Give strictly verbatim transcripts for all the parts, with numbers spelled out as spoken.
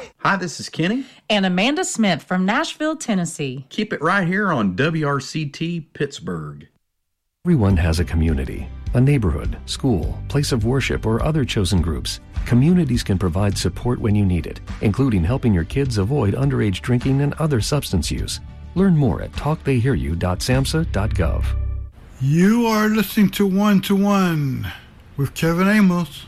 Hi, this is Kenny. And Amanda Smith from Nashville, Tennessee. Keep it right here on W R C T Pittsburgh. Everyone has a community, a neighborhood, school, place of worship, or other chosen groups. Communities can provide support when you need it, including helping your kids avoid underage drinking and other substance use. Learn more at talk they hear you dot samhsa dot gov. You are listening to One to One with Kevin Amos.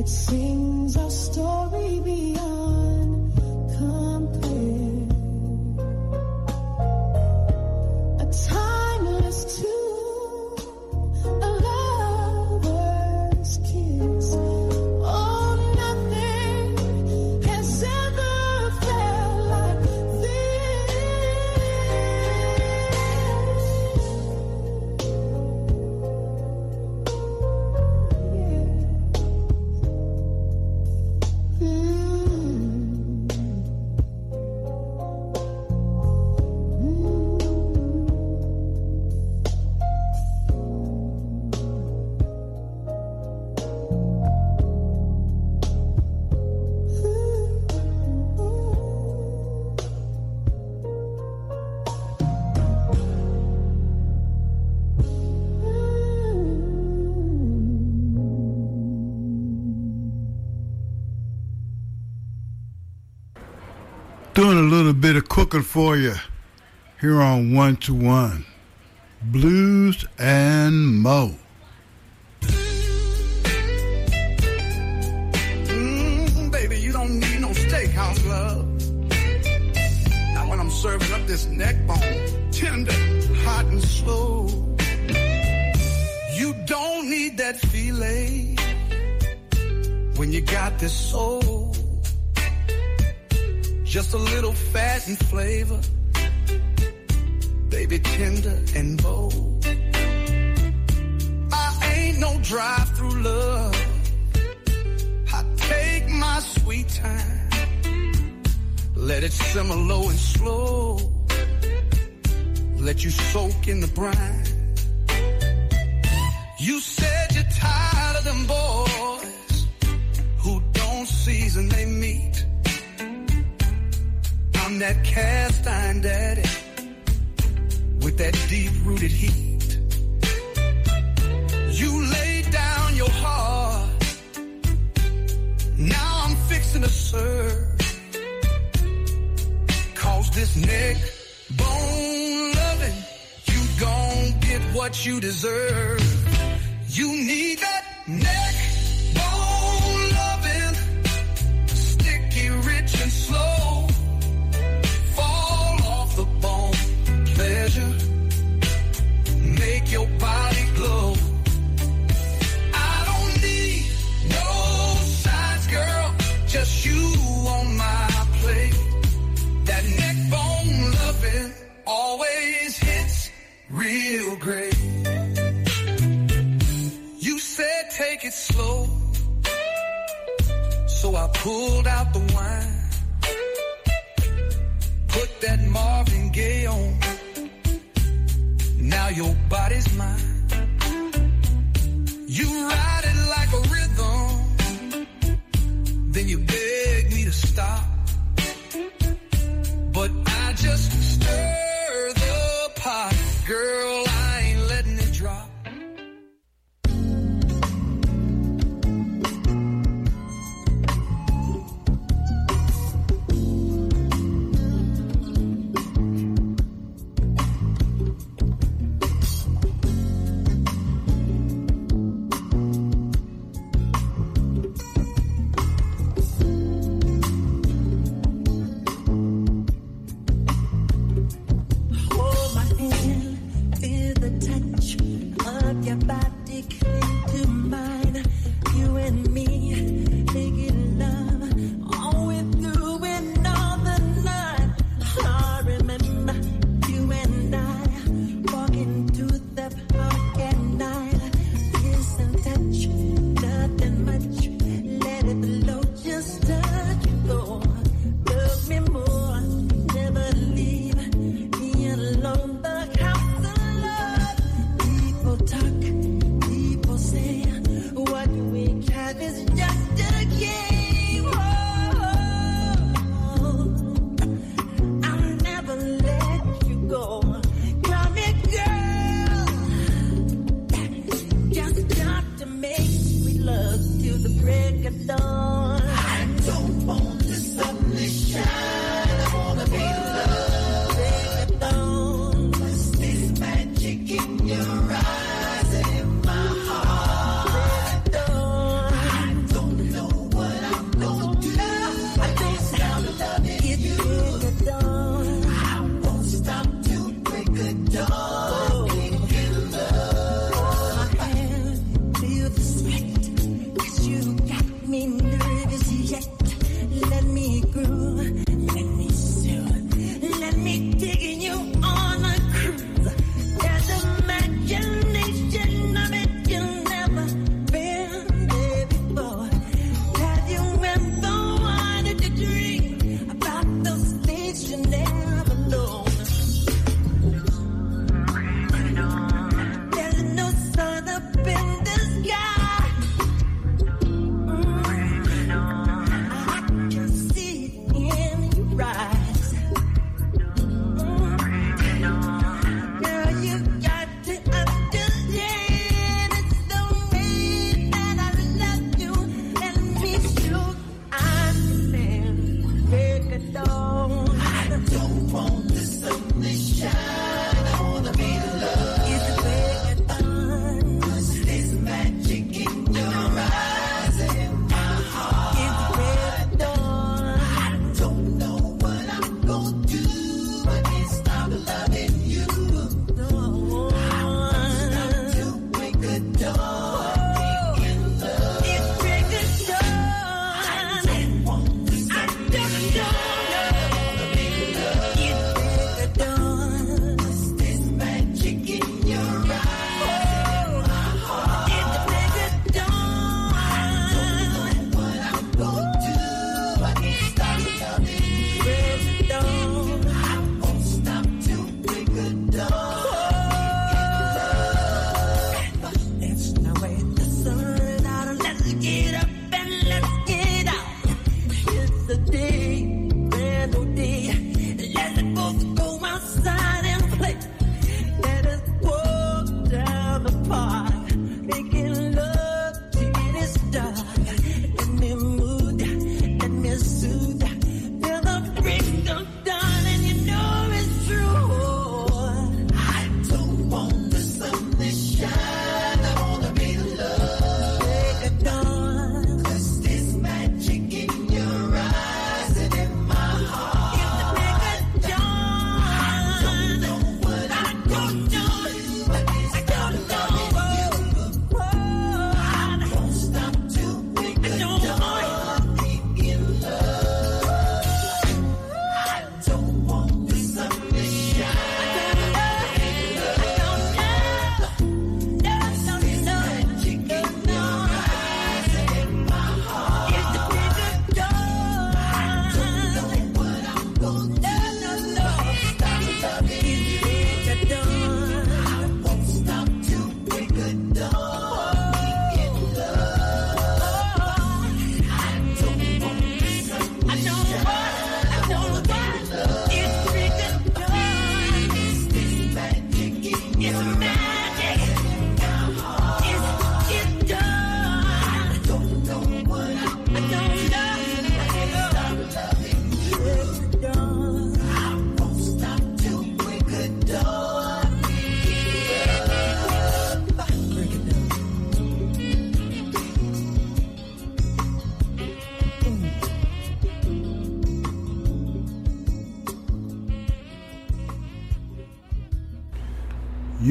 sings our story beyond compare. A timeless tune, a lover's kiss. Oh, nothing has ever felt like doing a little bit of cooking for you here on One to One. Blues and Mo. Mm, baby, you don't need no steakhouse love. Not when I'm serving up this neck bone, tender, hot and slow. You don't need that filet when you got this soul. Just a little fat and flavor, baby, tender and bold. I ain't no drive-through love. I take my sweet time, let it simmer low and slow, let you soak in the brine. You said you're tired of them boys who don't season they meat. I'm that cast iron daddy with that deep-rooted heat. You laid down your heart, now I'm fixing to serve. Cause this neck bone loving, you gon' get what you deserve. You need that neck bone loving, sticky, rich and slow. Pleasure, make your body glow. I don't need no sides, girl, just you on my plate. That neck bone loving always hits real great. You said take it slow, so I pulled out the wine, put that Marvin Gaye on. Now your body's mine. You ride it like a rhythm, then you beg me to stop. But I just stir the pot, girl, I ain't letting it drop. Your eyes and in my heart. I don't know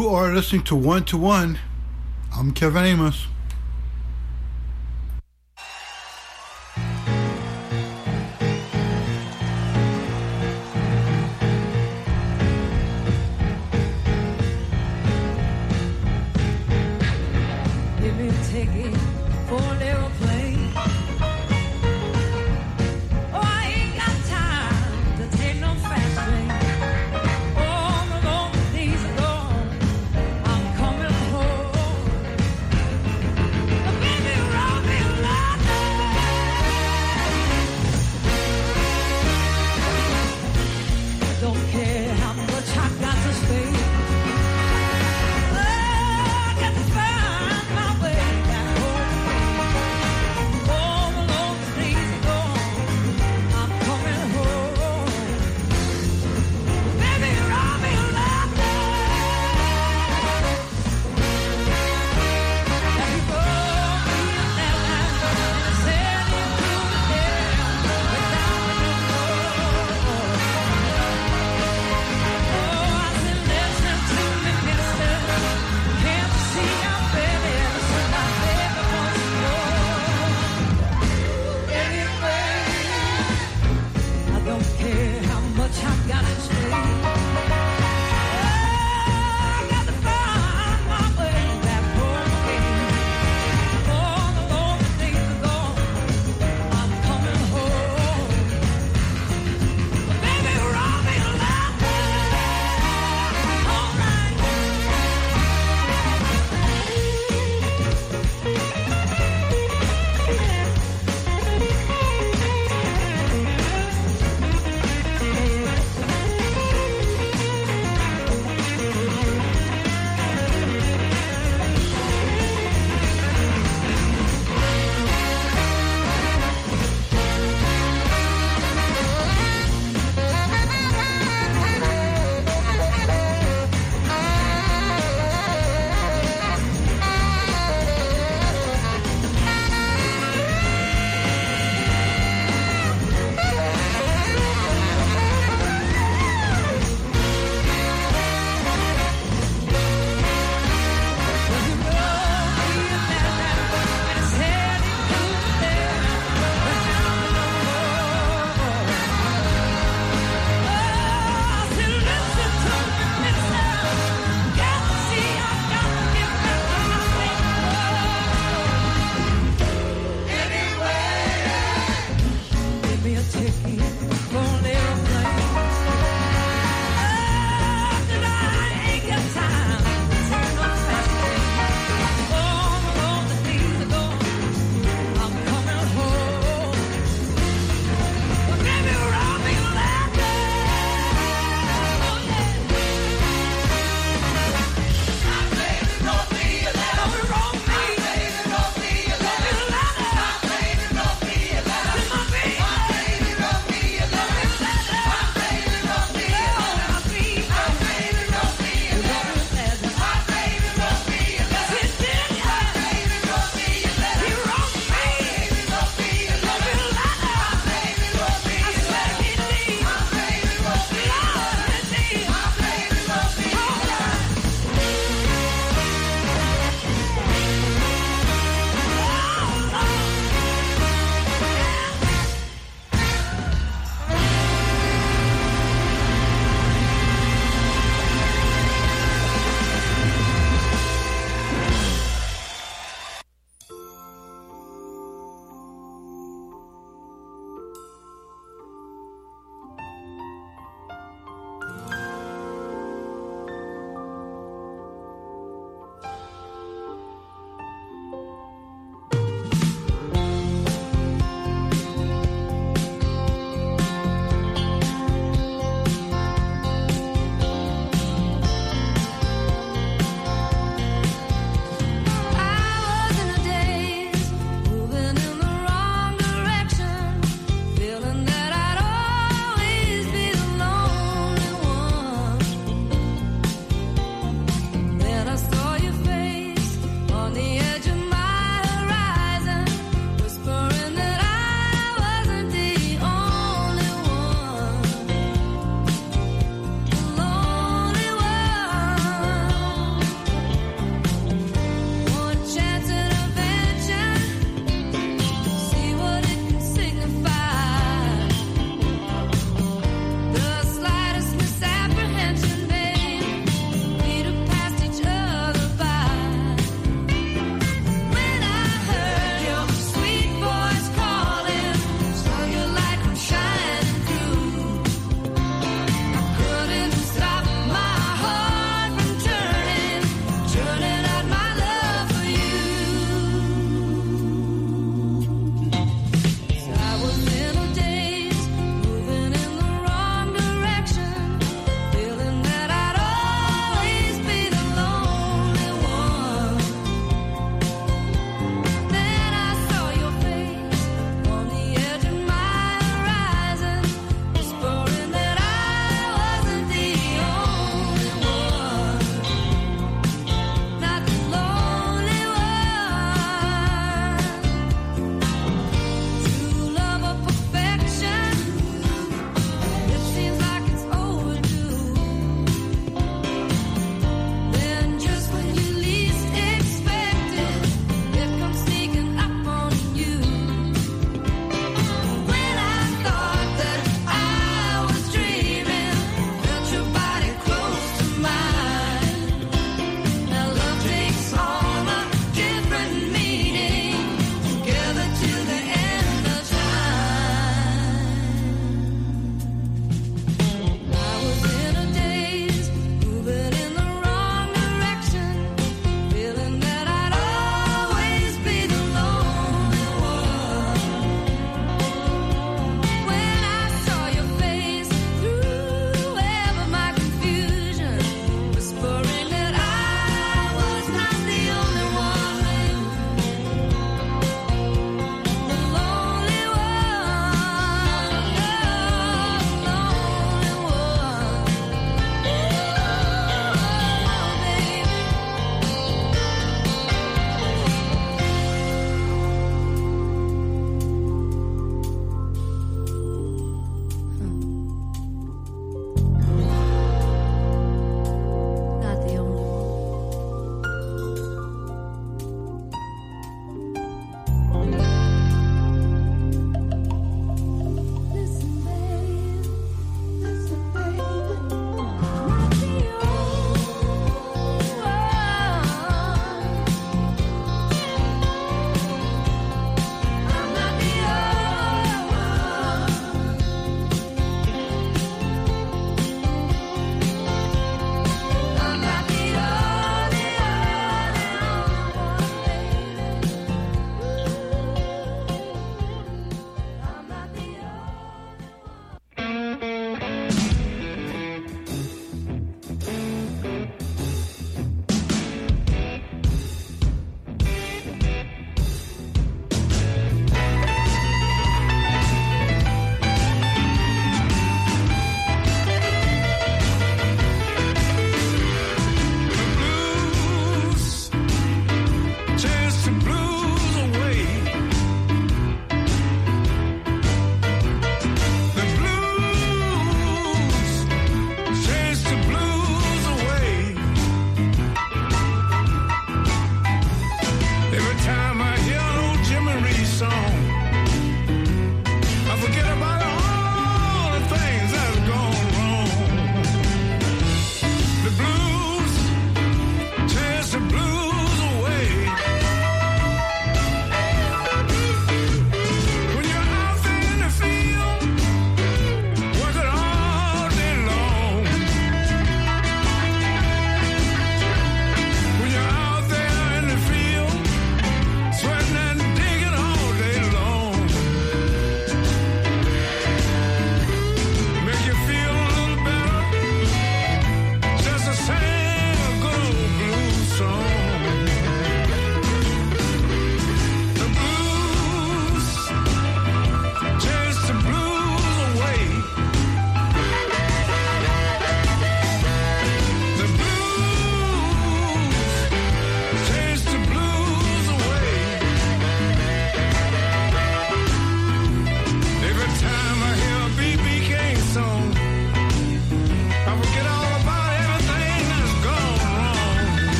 You are listening to One to One. I'm Kevin Amos. Give me a ticket for an aeroplane. Oh, I ain't got time to take no fast train. All the lonely days are gone. I'm coming home. But baby, roll me like I don't care how much I got to spend. I got to find my way back home.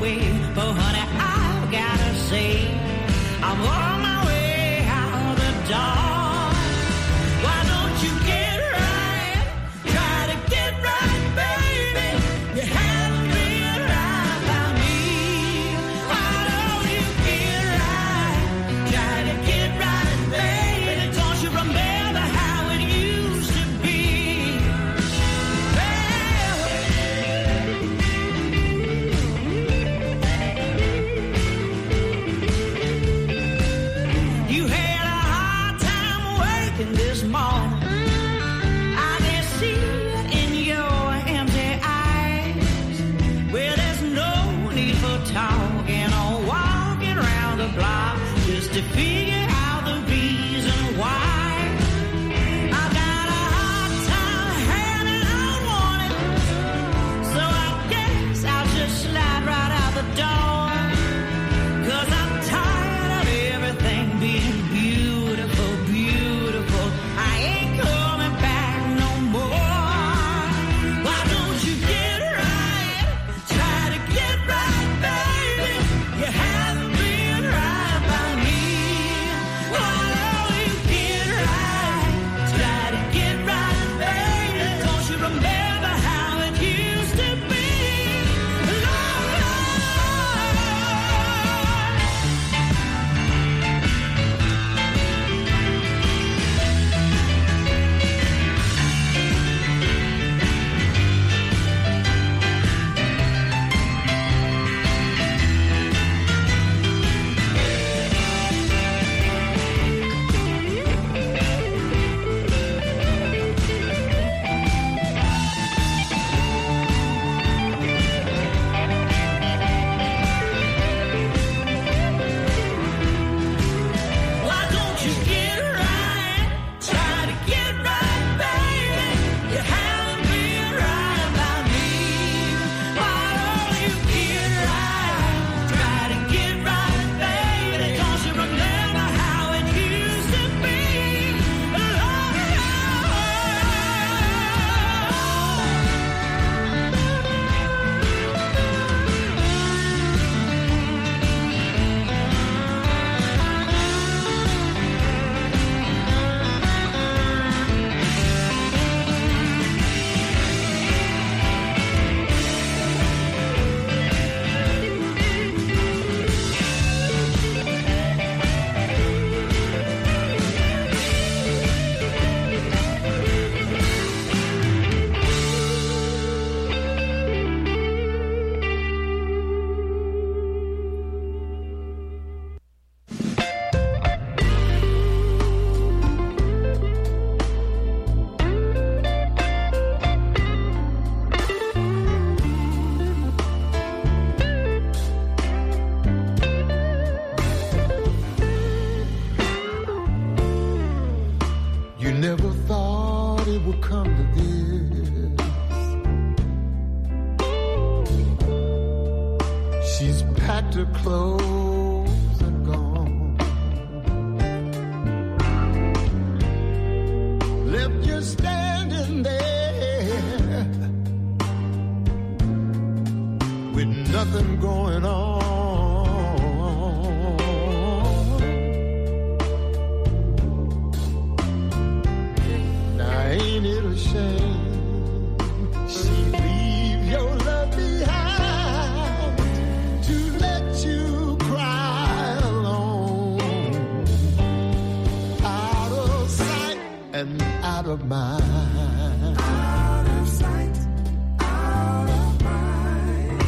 away. But honey, I've gotta say, I'm on my way out the door. Why don't you get right? Try to get right, baby. You haven't been right by me. Why don't you get right? Try to get right, baby. Don't you remember how it used to be? You had a hard time waking this morning. I can see it in your empty eyes. Well, there's no need for talking or walking around the block just to figure out the reason why. I got a hard time having unwanted, so I guess I'll just slide right out the door. 'Cause I'm tired of everything being beautiful, beautiful. I ain't coming back no more. Why don't you get right? Try to get right, baby. You haven't been right by me. Why don't you get right? Try to get right, baby. Don't you remember how it used to be? Lord, why don't you get right? Try to get right, baby. You haven't been right by me. Why don't you get right? Try to get right, baby. Don't you remember how it used to be? You never thought it would come to this. She's packed her clothes and gone. Left you standing there with nothing going on. Now ain't it a shame she leave your love behind to let you cry alone, out of sight and out of mind. Out of sight, out of mind.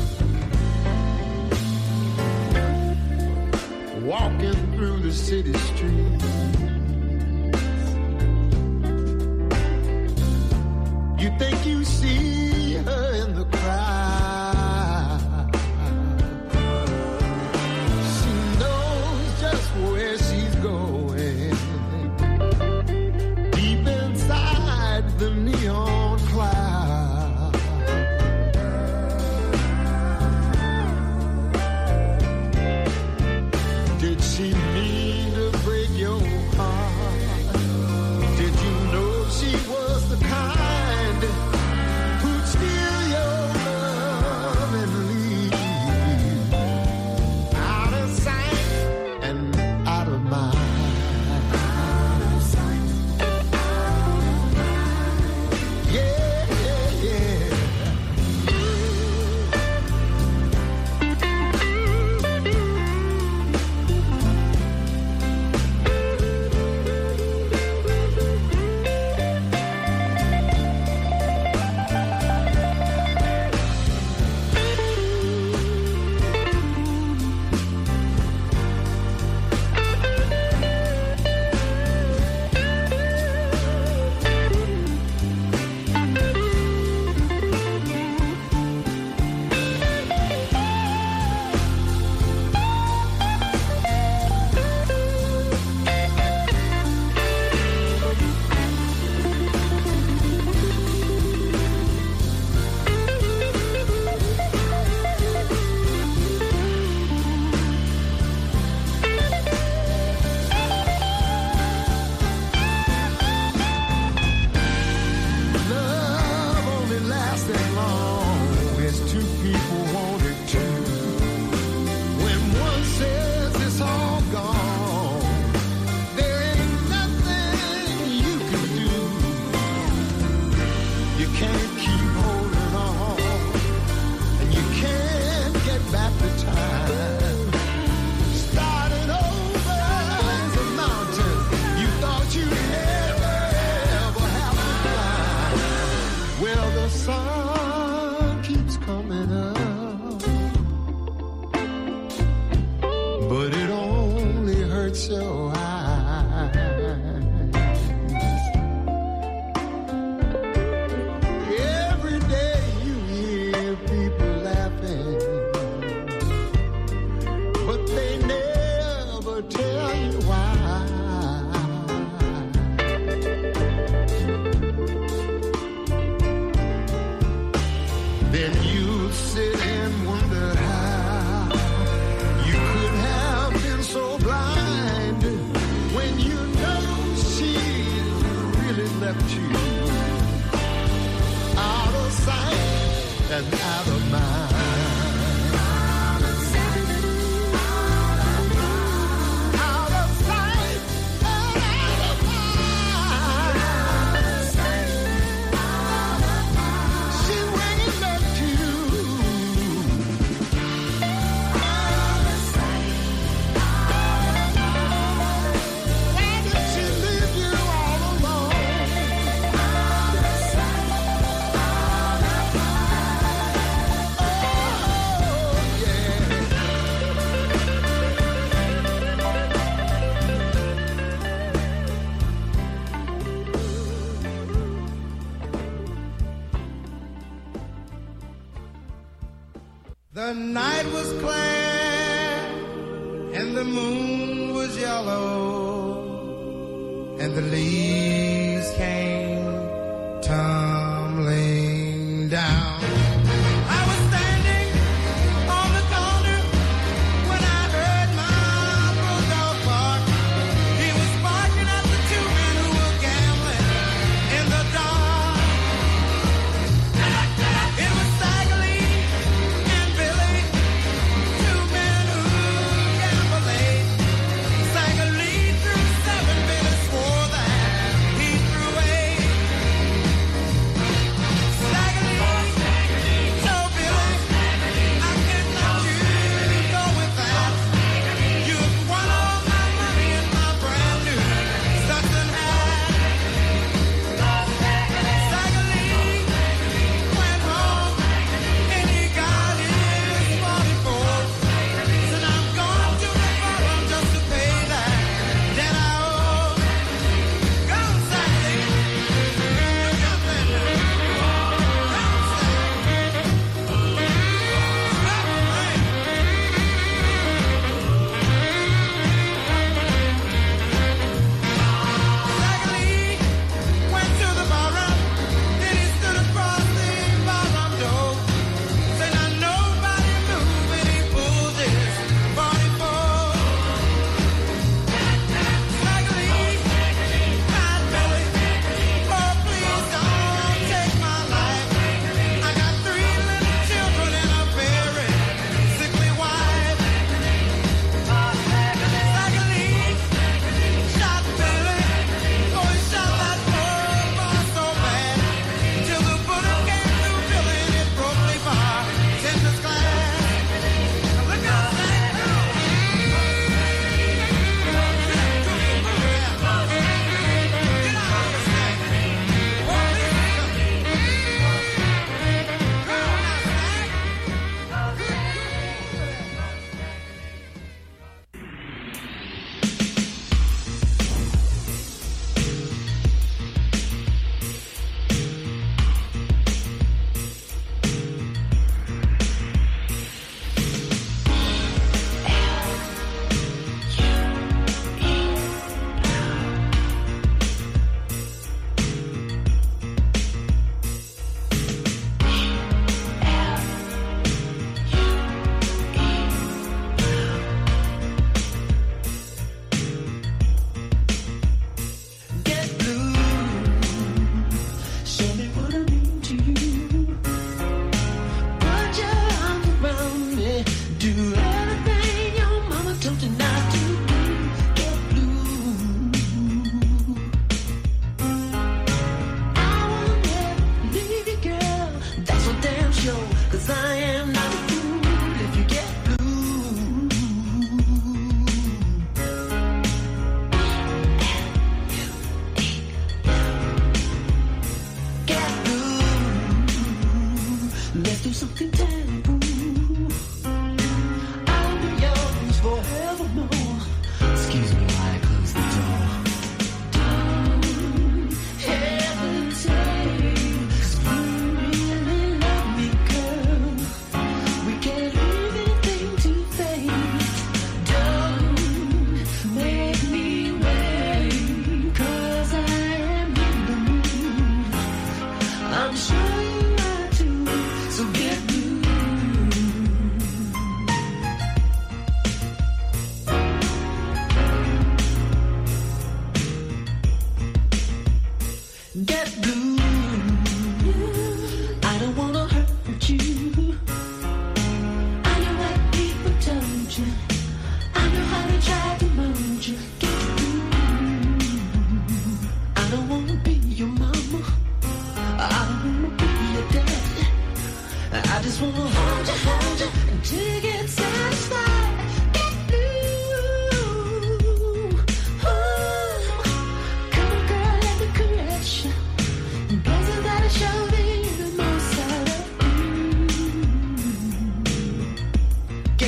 Walking through the city streets, you think you see her in the crowd. She knows just where she's going, deep inside the neon cloud. Did she mean to break your hurts your eyes. Every day you hear people laughing, but they never tell you why. Then you sit and wonder how you could have been so blind when you know she really left you out of sight and out of mind. Out of sight and out of mind. She really left you. Why did she leave you all alone? Oh, yeah. The night was clear and the moon was yellow and the leaves came tumbling down. I was standing on the corner when I heard my bulldog bark. He was barking at the two men who were gambling in the dark. It was Staggerly and Billy, two men who gamble late. Staggerly threw seven, Billy swore that he threw eight.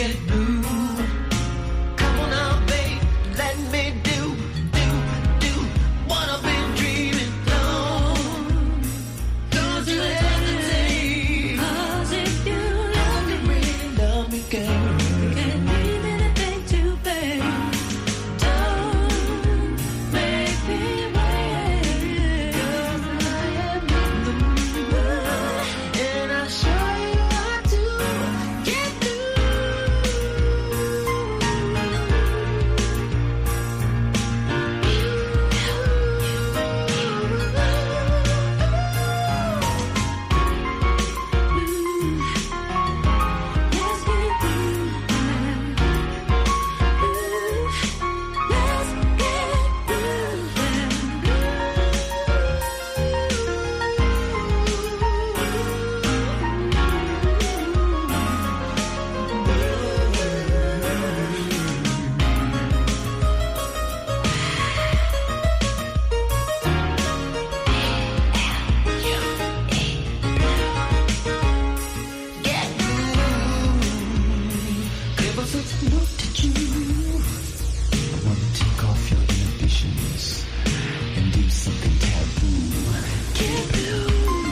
get blue. Come on now, babe, let me do, do, do what I've been dreaming of. Don't you hesitate, 'cause if you love me, really love me, girl, you can't leave anything to babe. Don't make me wait, 'cause I am in the mood, and I'll show you how to get Ever since I looked at you, I want to take off your inhibitions and do something taboo. Get blue.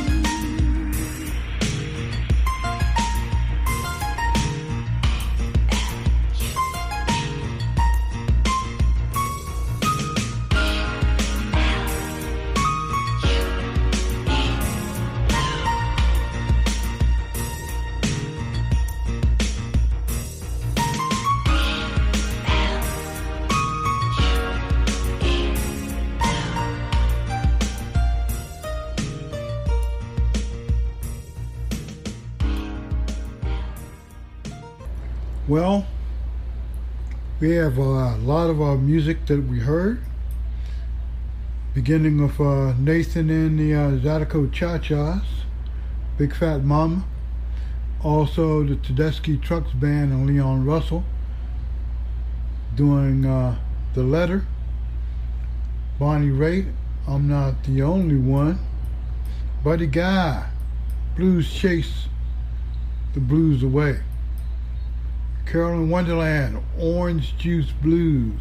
Well, we have a lot of our music that we heard. Beginning of uh, Nathan and the uh, Zydeco Cha-Chas, Big Fat Mama. Also the Tedeschi Trucks Band and Leon Russell doing uh, The Letter. Bonnie Raitt, I'm Not the Only One. Buddy Guy, Blues Chase the Blues Away. Carolyn Wonderland, Orange Juice Blues.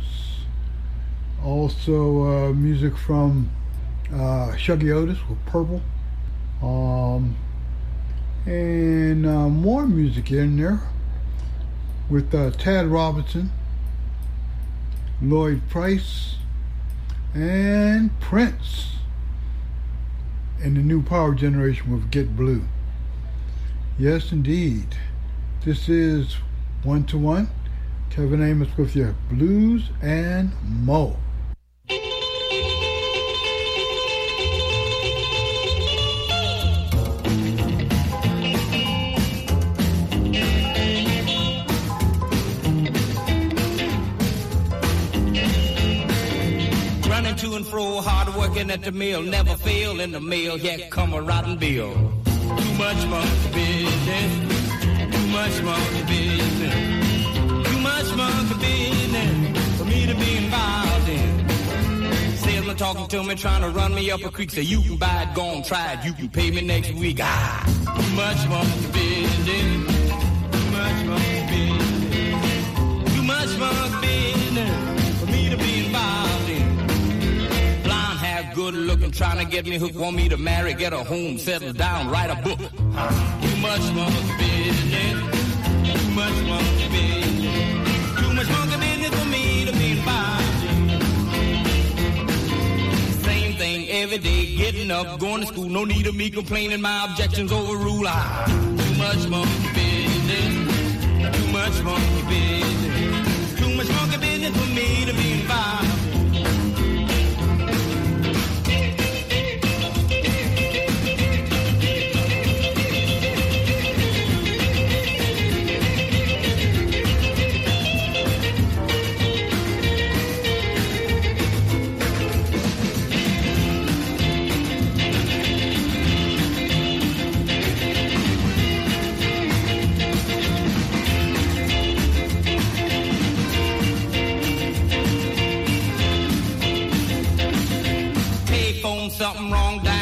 Also uh, music from uh, Shuggy Otis with Purple. Um, and uh, more music in there with uh, Tad Robinson, Lloyd Price, and Prince. And the new Power Generation with Get Blue. Yes, indeed. This is One to One. Kevin Amos with your Blues and Mo. Running to and fro, hard working at the mill, never fail in the mail, yet come a rotten bill. Too much monkey business, too much monkey business, too much monkey business for me to be involved in. Salesman talking to me, trying to run me up a creek, say you can buy it, go on, try it, you can pay me next week. Ah, too much monkey business, too much monkey business, too much monkey business for me to be involved in. Blonde hair, good looking, trying to get me hooked, want me to marry, get a home, settle down, write a book. Ah, too much monkey business, too much monkey business, too much monkey business for me to be involved in. Same thing every day, getting up, going to school, no need of me complaining, my objections overrule. Ah, too much monkey